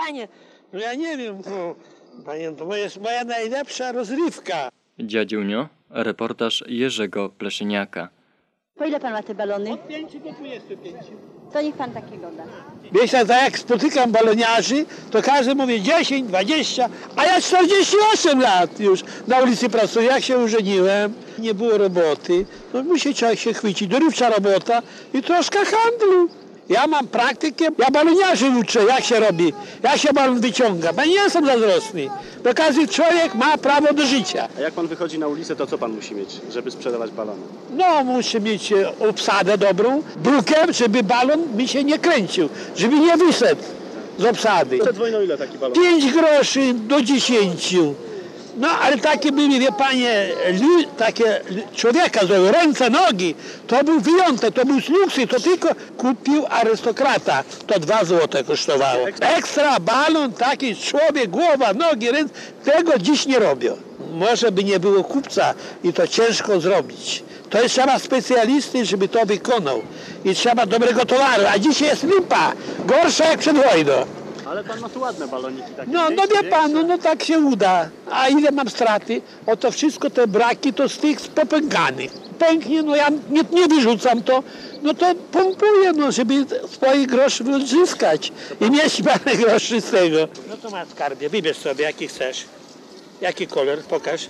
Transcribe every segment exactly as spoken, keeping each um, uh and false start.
Panie, no ja nie wiem, to, panie, to jest moja najlepsza rozrywka. Dziadziunio, reportaż Jerzego Pleszyniaka. Po ile pan ma te balony? Od pięciu do dwudziestu pięciu. To niech pan takiego da. Wiesz, tak jak spotykam baloniarzy, to każdy mówi dziesięć, dwadzieścia, a ja czterdzieści osiem lat już na ulicy pracuję. Jak się ożeniłem, nie było roboty, no musi człowiek się chwycić. Dorywcza robota i troszkę handlu. Ja mam praktykę, ja baloniarzy uczę, jak się robi, jak się balon wyciąga. Bo nie jestem zazdrosny, bo każdy człowiek ma prawo do życia. A jak pan wychodzi na ulicę, to co pan musi mieć, żeby sprzedawać balony? No, muszę mieć obsadę dobrą, brukiem, żeby balon mi się nie kręcił, żeby nie wyszedł z obsady. Przed wojną ile taki balon? pięć groszy do dziesięciu. No, ale takie były, wie panie, li, takie człowieka, ręce, nogi, to był wyjątek, to był luksus, to tylko kupił arystokrata. To dwa złote kosztowało. Ekstra balon, taki człowiek, głowa, nogi, ręce, tego dziś nie robią. Może by nie było kupca i to ciężko zrobić. To jest trzeba specjalisty, żeby to wykonał. I trzeba dobrego towaru, a dzisiaj jest lipa, gorsza jak przed wojną. Ale pan ma tu ładne baloniki takie. No, no wie pan, no, no tak się uda. A ile mam straty? Oto wszystko te braki to z tych popękanych. Pęknie, no ja nie, nie wyrzucam to, no to pompuję, no, żeby swoich groszy odzyskać i mieć parę groszy z tego. No to masz skarbie, wybierz sobie jaki chcesz. Jaki kolor? Pokaż.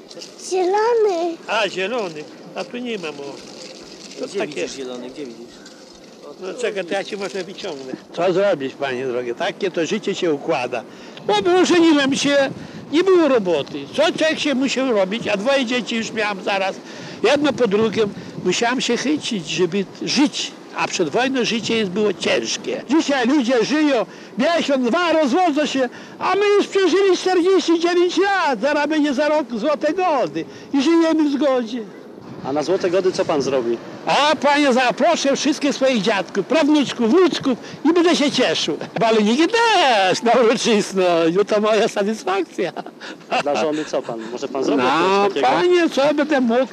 Zielony. A, zielony. A tu nie mam. O. To Gdzie takie... widzisz zielony? Gdzie widzisz? No czekaj, to ja ci może wyciągnę. Co zrobić, panie drogie? Takie to życie się układa. Bo ożeniłem się, nie było roboty. Co człowiek się musiał robić, a dwoje dzieci już miałem zaraz. Jedno po drugim. Musiałem się chycić, żeby żyć. A przed wojną życie jest było ciężkie. Dzisiaj ludzie żyją miesiąc, dwa, rozwodzą się, a my już przeżyli czterdzieści dziewięć lat. Zaraz będzie za rok złote gody i żyjemy w zgodzie. A na złote gody co pan zrobi? A panie, zaproszę wszystkich swoich dziadków, prawnuczków, wnuczków i będę się cieszył. Baloniki też na uroczysność, bo to moja satysfakcja. Dla żony co pan? Może pan zrobi No coś takiego? panie, co będę mógł?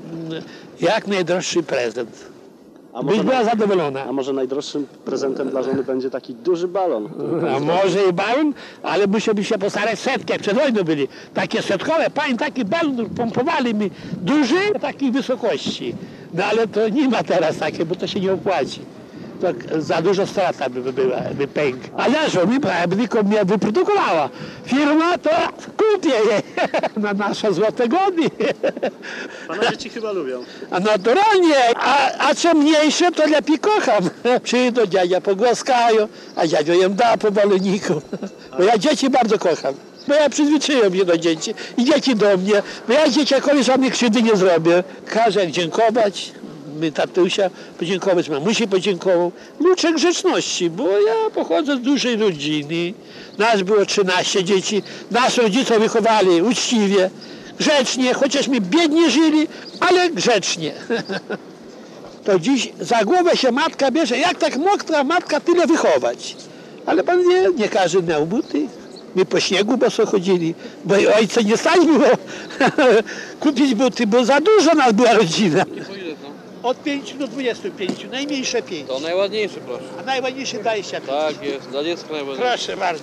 Jak najdroższy prezent. A Byś może, była zadowolona. a może najdroższym prezentem dla żony będzie taki duży balon? A może i balon, ale musiałby się postarać setki, jak przed wojną byli. Takie setkowe, panie, taki balon pompowali mi duży, takiej wysokości. No ale to nie ma teraz takie, bo to się nie opłaci. To za dużo strata by była, by pęk. Ale żona by tylko mnie wyprodukowała. Firma to kupię je na nasze złote gody. Pana dzieci chyba lubią. A naturalnie, a, a co mniejsze, to lepiej kocham. Przyjdą, dziadzia pogłaskają, a dziadzio jem da po baloniku. Bo ja dzieci bardzo kocham. Bo ja przyzwyczaiłem się do dzieci i dzieci do mnie. Bo ja dzieciakowi żadnych krzywdy nie zrobię. Każę jak dziękować. My tatusia podziękować, mamusi podziękował. Uczę grzeczności, bo ja pochodzę z dużej rodziny. Nas było trzynaście dzieci. Nas rodziców wychowali uczciwie, grzecznie, chociaż my biednie żyli, ale grzecznie. To dziś za głowę się matka bierze, jak tak mogła matka tyle wychować. Ale pan wie, nie każdy miał buty. My po śniegu boso chodzili, bo i ojca nie stać było kupić buty, bo za dużo nas była rodzina. Od pięciu do dwudziestu pięciu, najmniejsze pięć. To najładniejszy, proszę. A najładniejsze dwadzieścia pięć. Tak jest, dla dziecka najładniejszy. Proszę bardzo.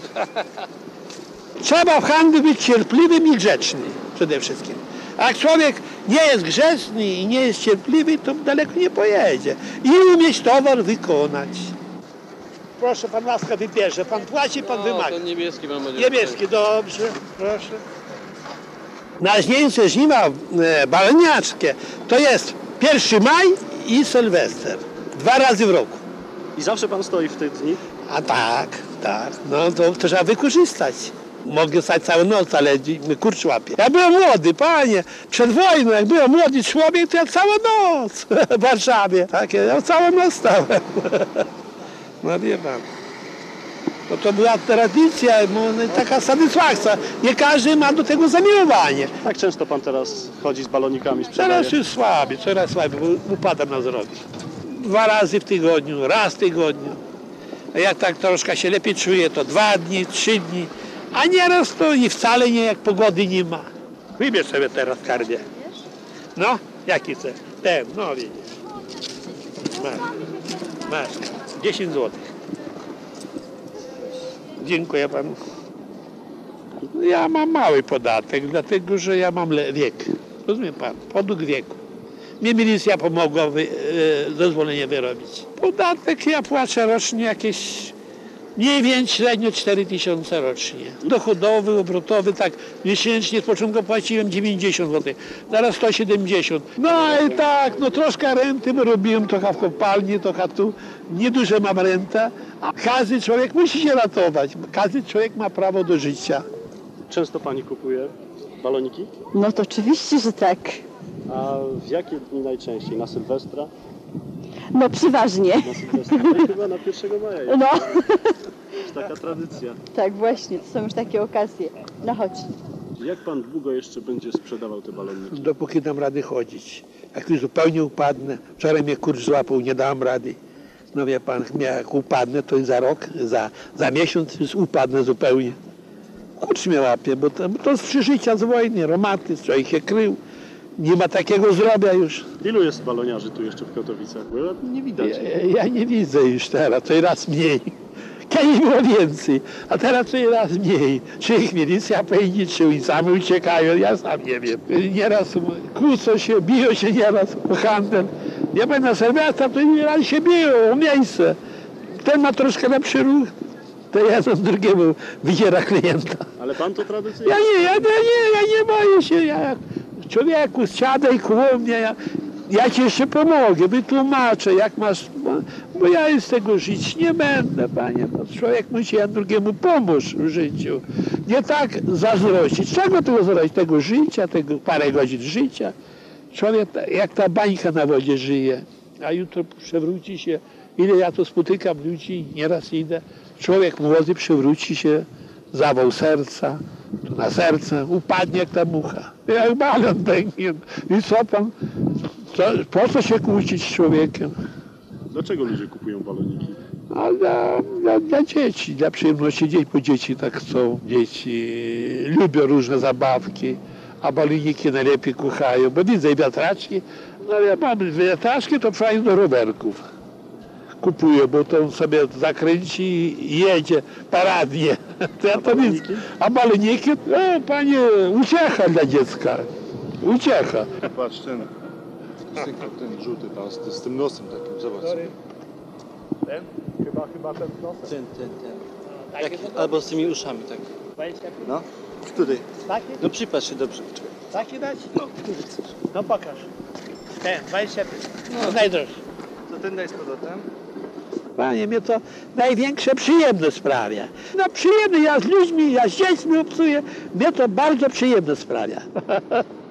Trzeba w handlu być cierpliwym i grzecznym przede wszystkim. A jak człowiek nie jest grzeczny i nie jest cierpliwy, to daleko nie pojedzie. I umieć towar wykonać. Proszę, pan łaska wybierze. Pan płaci, pan No, wymaga. ten niebieski mam nadzieję. Niebieski, dobrze, proszę. Najważniejsze żniwa e, baloniarskie to jest pierwszy maj i Sylwester. Dwa razy w roku. I zawsze pan stoi w tych dni? A tak, tak. No to, to trzeba wykorzystać. Mogę stać całą noc, ale my kurcz łapie. Ja byłem młody, panie. Przed wojną, jak byłem młody człowiek, to ja całą noc w Warszawie. Tak, ja całą noc stałem. No wie pan. No to była tradycja, taka satysfakcja. Nie każdy ma do tego zamiłowanie. Jak często pan teraz chodzi z balonikami, sprzedaje? Teraz już słabiej, coraz słabiej, bo upadam na wzrok. Dwa razy w tygodniu, raz w tygodniu. A jak tak troszkę się lepiej czuję, to dwa dni, trzy dni. A nieraz to i wcale nie, jak pogody nie ma. Wybierz sobie teraz skarbie. No, jaki chcesz? Ten, no widzisz. Masz, masz, dziesięć złotych. Dziękuję panu. Ja mam mały podatek, dlatego że ja mam le- wiek. Rozumie pan? Podług wieku. Mnie milicja pomogła wy, e, zezwolenie wyrobić. Podatek ja płacę rocznie jakieś mniej więcej średnio cztery tysiące rocznie. Dochodowy, obrotowy, tak miesięcznie z początku płaciłem dziewięćdziesiąt złotych, teraz sto siedemdziesiąt. No i tak, no troszkę renty robiłem, trochę w kopalni, trochę tu. Nieduże mam renta, a każdy człowiek musi się ratować. Każdy człowiek ma prawo do życia. Często pani kupuje baloniki? No to oczywiście, że tak. A w jakie dni najczęściej? Na Sylwestra? No przeważnie. Na Sylwestra? No, chyba na pierwszego maja. Jest. No, Jest taka tradycja. tak właśnie, to są już takie okazje. No chodź. Jak pan długo jeszcze będzie sprzedawał te baloniki? Dopóki dam rady chodzić. Jak już zupełnie upadnę, wczoraj mnie kurcz złapał, nie dałem rady. No wie pan, jak upadnę, to za rok, za, za miesiąc już upadnę zupełnie. Kurcz mnie łapie, bo to, bo to z przeżycia z wojny, romatyzm, człowiek się krył. Nie ma takiego zdrowia już. Ilu jest baloniarzy tu jeszcze w Katowicach? Bo ja nie widać. Ja, ja nie widzę już teraz, coraz mniej. Kiedyś było więcej, a teraz coraz mniej. Czy ich milicja pędzi, czy oni sami uciekają, ja sam nie wiem. Nieraz kłócą się, biją się nieraz o handel. Ja będę na Sylwestra, to nieraz się biją o miejsce. Ten ma troszkę lepszy ruch, to jeden drugiemu wydziera klienta. Ale pan to tradycyjnie? Ja nie, ja, ja nie, ja nie boję się. Ja, człowieku, siadaj koło mnie, ja, ja ci jeszcze pomogę, wytłumaczę, jak masz, bo, bo ja z tego żyć nie będę, panie. No, człowiek musi jeden drugiemu pomóc w życiu. Nie tak zazdrościć. Czego tego zazdrościć? Tego życia, tego parę godzin życia. Człowiek jak ta bańka na wodzie żyje, a jutro przewróci się. Ile ja to spotykam ludzi, nieraz idę. Człowiek młody przewróci się, zawał serca, tu na serce, upadnie jak ta mucha. Jak balon pęknie. I co pan, co, po co się kłócić z człowiekiem? Dlaczego ludzie kupują baloniki? A dla, dla, dla dzieci, dla przyjemności dzieci, bo dzieci tak chcą. Dzieci lubią różne zabawki, a baloniki najlepiej kochają, bo widzę i wiatraczki. No ja mam wiatraczki, to fajnie do rowerków. Kupuję, bo to on sobie zakręci i jedzie paradnie. To ja to widzę. A baloniki? No panie, uciecha dla dziecka. Uciecha. Patrz ten, ten, ten żółty tam z, z tym nosem takim, zobacz. Ten? Chyba, chyba ten nosem. Ten, ten, ten. Jak, albo z tymi uszami, tak. No, który? Taki? No przypatrz się dobrze. Taki dać? No, no pokaż. Ten, dwadzieścia pięć. No najdroższy. To ten daj z powrotem. Panie, mnie to największe przyjemność sprawia. No przyjemne, ja z ludźmi, ja z dziećmi obcuję, mnie to bardzo przyjemne sprawia.